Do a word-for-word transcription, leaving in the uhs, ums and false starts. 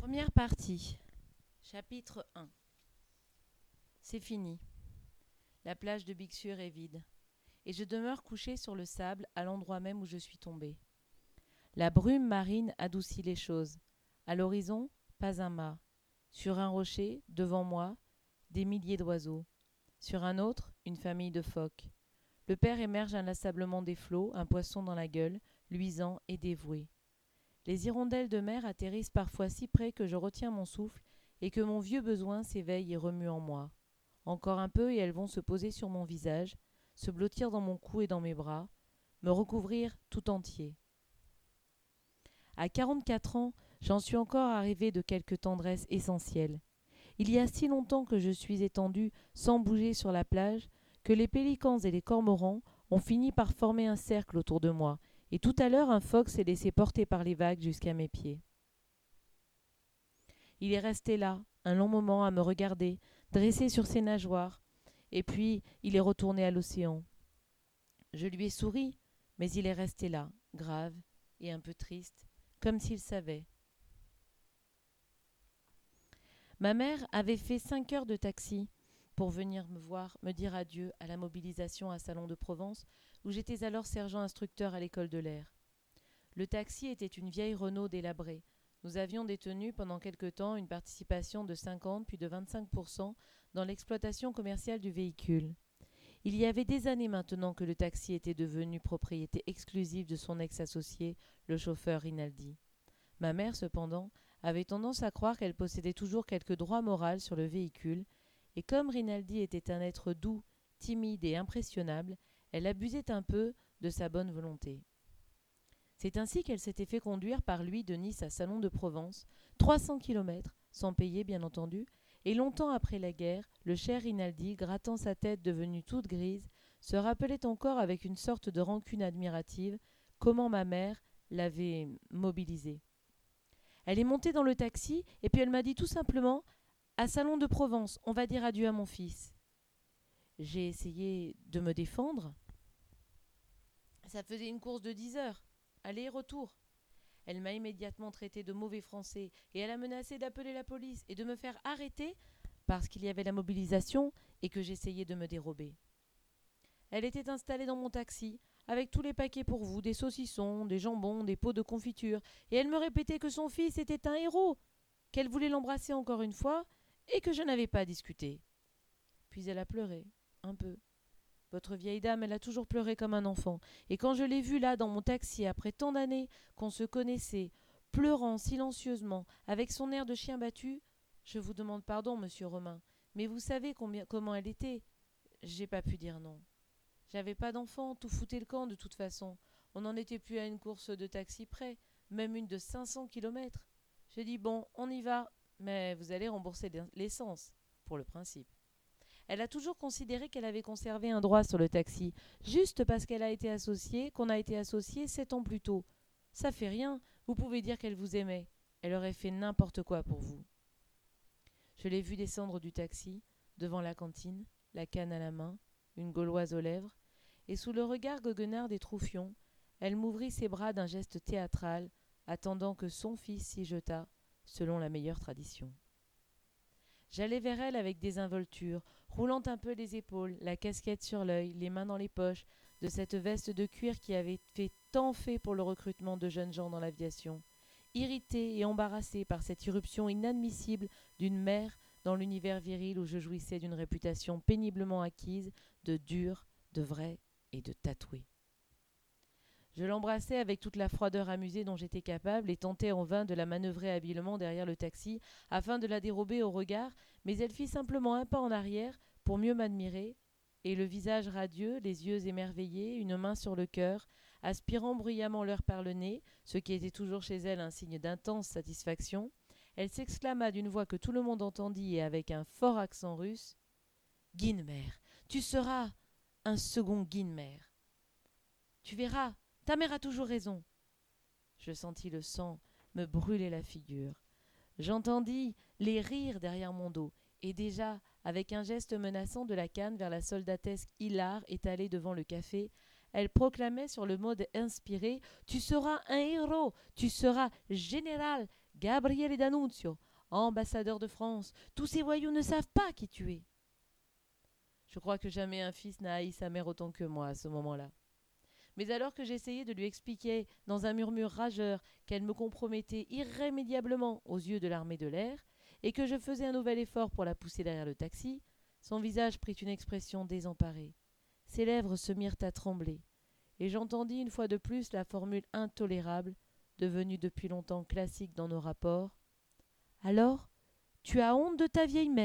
Première partie. Chapitre un. C'est fini. La plage de Bixure est vide, et je demeure couché sur le sable à l'endroit même où je suis tombé. La brume marine adoucit les choses. À l'horizon, pas un mât. Sur un rocher, devant moi, des milliers d'oiseaux. Sur un autre, une famille de phoques. Le père émerge inlassablement des flots, un poisson dans la gueule, luisant et dévoué. Les hirondelles de mer atterrissent parfois si près que je retiens mon souffle et que mon vieux besoin s'éveille et remue en moi. Encore un peu et elles vont se poser sur mon visage, se blottir dans mon cou et dans mes bras, me recouvrir tout entier. À quarante-quatre ans, j'en suis encore arrivé de quelque tendresse essentielle. Il y a si longtemps que je suis étendu sans bouger sur la plage que les pélicans et les cormorans ont fini par former un cercle autour de moi, et tout à l'heure un phoque s'est laissé porter par les vagues jusqu'à mes pieds. Il est resté là, un long moment à me regarder, dressé sur ses nageoires, et puis il est retourné à l'océan. Je lui ai souri, mais il est resté là, grave et un peu triste, comme s'il savait. Ma mère avait fait cinq heures de taxi pour venir me voir, me dire adieu à la mobilisation à Salon de Provence, où j'étais alors sergent instructeur à l'école de l'air. Le taxi était une vieille Renault délabrée. Nous avions détenu pendant quelque temps une participation de cinquante puis de vingt-cinq pour cent dans l'exploitation commerciale du véhicule. Il y avait des années maintenant que le taxi était devenu propriété exclusive de son ex-associé, le chauffeur Rinaldi. Ma mère, cependant, avait tendance à croire qu'elle possédait toujours quelque droit moral sur le véhicule, et comme Rinaldi était un être doux, timide et impressionnable, elle abusait un peu de sa bonne volonté. C'est ainsi qu'elle s'était fait conduire par lui de Nice à Salon de Provence, trois cents kilomètres, sans payer bien entendu, et longtemps après la guerre, le cher Rinaldi, grattant sa tête devenue toute grise, se rappelait encore avec une sorte de rancune admirative comment ma mère l'avait mobilisé. Elle est montée dans le taxi et puis elle m'a dit tout simplement « À Salon de Provence, on va dire adieu à mon fils ». J'ai essayé de me défendre. Ça faisait une course de dix heures, aller et retour. Elle m'a immédiatement traité de mauvais français et elle a menacé d'appeler la police et de me faire arrêter parce qu'il y avait la mobilisation et que j'essayais de me dérober. Elle était installée dans mon taxi, avec tous les paquets pour vous, des saucissons, des jambons, des pots de confiture, et elle me répétait que son fils était un héros, qu'elle voulait l'embrasser encore une fois, et que je n'avais pas discuté. Puis elle a pleuré, un peu. Votre vieille dame, elle a toujours pleuré comme un enfant, et quand je l'ai vue là dans mon taxi, après tant d'années qu'on se connaissait, pleurant silencieusement, avec son air de chien battu, je vous demande pardon, monsieur Romain, mais vous savez combien, comment elle était. J'ai pas pu dire non. J'avais pas d'enfant, tout foutait le camp de toute façon. On n'en était plus à une course de taxi près, même une de cinq cents kilomètres. J'ai dit bon, on y va, mais vous allez rembourser l'essence, pour le principe. Elle a toujours considéré qu'elle avait conservé un droit sur le taxi, juste parce qu'elle a été associée, qu'on a été associés sept ans plus tôt. Ça fait rien, vous pouvez dire qu'elle vous aimait. Elle aurait fait n'importe quoi pour vous. Je l'ai vue descendre du taxi, devant la cantine, la canne à la main, une gauloise aux lèvres, et sous le regard goguenard des troufions, elle m'ouvrit ses bras d'un geste théâtral, attendant que son fils s'y jetât, selon la meilleure tradition. J'allais vers elle avec désinvolture, roulant un peu les épaules, la casquette sur l'œil, les mains dans les poches, de cette veste de cuir qui avait fait tant fait pour le recrutement de jeunes gens dans l'aviation, irritée et embarrassée par cette irruption inadmissible d'une mère dans l'univers viril où je jouissais d'une réputation péniblement acquise de dur, de vrai et de tatoué. Je l'embrassai avec toute la froideur amusée dont j'étais capable et tentai en vain de la manœuvrer habilement derrière le taxi afin de la dérober au regard, mais elle fit simplement un pas en arrière pour mieux m'admirer, et le visage radieux, les yeux émerveillés, une main sur le cœur, aspirant bruyamment l'air par le nez, ce qui était toujours chez elle un signe d'intense satisfaction, elle s'exclama d'une voix que tout le monde entendit et avec un fort accent russe « Guinmer, tu seras un second Guinmer. Tu verras, ta mère a toujours raison. » Je sentis le sang me brûler la figure. J'entendis les rires derrière mon dos, et déjà, avec un geste menaçant de la canne vers la soldatesque hilare étalée devant le café, elle proclamait sur le mode inspiré « Tu seras un héros, tu seras général Gabriele D'Annunzio, ambassadeur de France. Tous ces voyous ne savent pas qui tu es. Je crois que jamais un fils n'a haï sa mère autant que moi à ce moment-là. Mais alors que j'essayais de lui expliquer, dans un murmure rageur, qu'elle me compromettait irrémédiablement aux yeux de l'armée de l'air, et que je faisais un nouvel effort pour la pousser derrière le taxi, son visage prit une expression désemparée. Ses lèvres se mirent à trembler, et j'entendis une fois de plus la formule intolérable, devenue depuis longtemps classique dans nos rapports. « Alors, tu as honte de ta vieille mère ?»